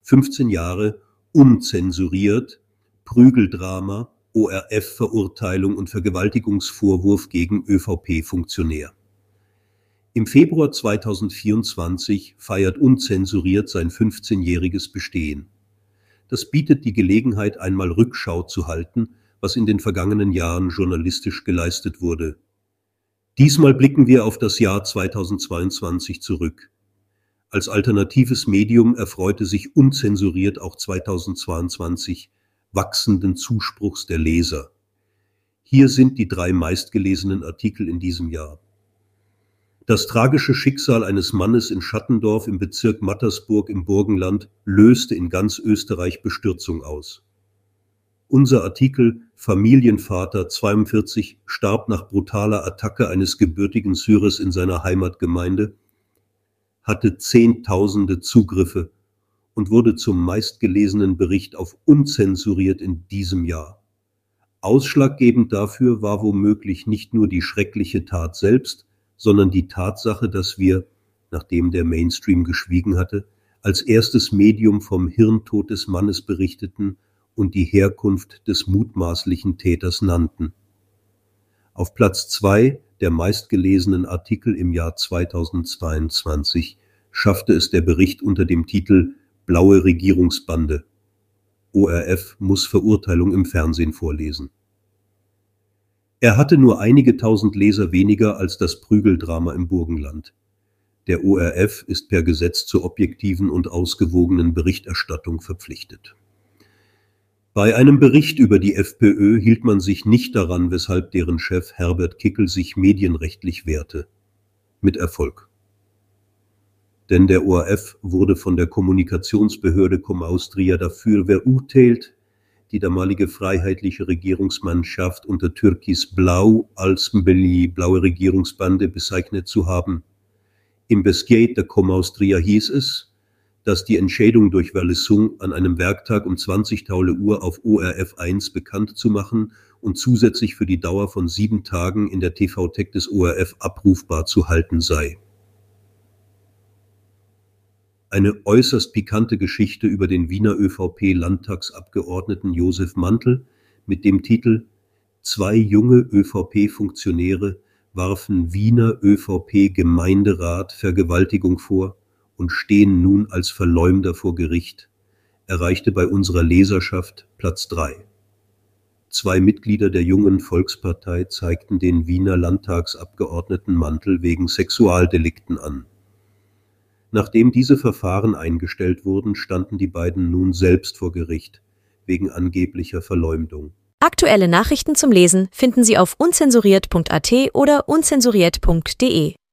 15 Jahre unzensuriert, Prügeldrama, ORF-Verurteilung und Vergewaltigungsvorwurf gegen ÖVP-Funktionär. Im Februar 2024 feiert Unzensuriert sein 15-jähriges Bestehen. Das bietet die Gelegenheit, einmal Rückschau zu halten, was in den vergangenen Jahren journalistisch geleistet wurde. Diesmal blicken wir auf das Jahr 2022 zurück. Als alternatives Medium erfreute sich Unzensuriert auch 2022 wachsenden Zuspruchs der Leser. Hier sind die 3 meistgelesenen Artikel in diesem Jahr. Das tragische Schicksal eines Mannes in Schattendorf im Bezirk Mattersburg im Burgenland löste in ganz Österreich Bestürzung aus. Unser Artikel Familienvater 42 starb nach brutaler Attacke eines gebürtigen Syrers in seiner Heimatgemeinde, hatte Zehntausende Zugriffe und wurde zum meistgelesenen Bericht auf Unzensuriert in diesem Jahr. Ausschlaggebend dafür war womöglich nicht nur die schreckliche Tat selbst, sondern die Tatsache, dass wir, nachdem der Mainstream geschwiegen hatte, als erstes Medium vom Hirntod des Mannes berichteten und die Herkunft des mutmaßlichen Täters nannten. Auf Platz 2 der meistgelesenen Artikel im Jahr 2022 schaffte es der Bericht unter dem Titel »Blaue Regierungsbande«. ORF muss Verurteilung im Fernsehen vorlesen. Er hatte nur einige tausend Leser weniger als das Prügeldrama im Burgenland. Der ORF ist per Gesetz zur objektiven und ausgewogenen Berichterstattung verpflichtet. Bei einem Bericht über die FPÖ hielt man sich nicht daran, weshalb deren Chef Herbert Kickl sich medienrechtlich wehrte. Mit Erfolg. Denn der ORF wurde von der Kommunikationsbehörde Comaustria dafür verurteilt, die damalige freiheitliche Regierungsmannschaft unter Türkis Blau als Blaue Regierungsbande bezeichnet zu haben. Im Bescheid der Comaustria hieß es, dass die Entscheidung durch Verlesung an einem Werktag um 20 Uhr auf ORF 1 bekannt zu machen und zusätzlich für die Dauer von 7 Tagen in der TV-Tech des ORF abrufbar zu halten sei. Eine äußerst pikante Geschichte über den Wiener ÖVP-Landtagsabgeordneten Josef Mantl mit dem Titel »2 junge ÖVP-Funktionäre warfen Wiener ÖVP-Gemeinderat Vergewaltigung vor und stehen nun als Verleumder vor Gericht« erreichte bei unserer Leserschaft Platz 3. 2 Mitglieder der Jungen Volkspartei zeigten den Wiener Landtagsabgeordneten Mantl wegen Sexualdelikten an. Nachdem diese Verfahren eingestellt wurden, standen die beiden nun selbst vor Gericht, wegen angeblicher Verleumdung. Aktuelle Nachrichten zum Lesen finden Sie auf unzensuriert.at oder unzensuriert.de.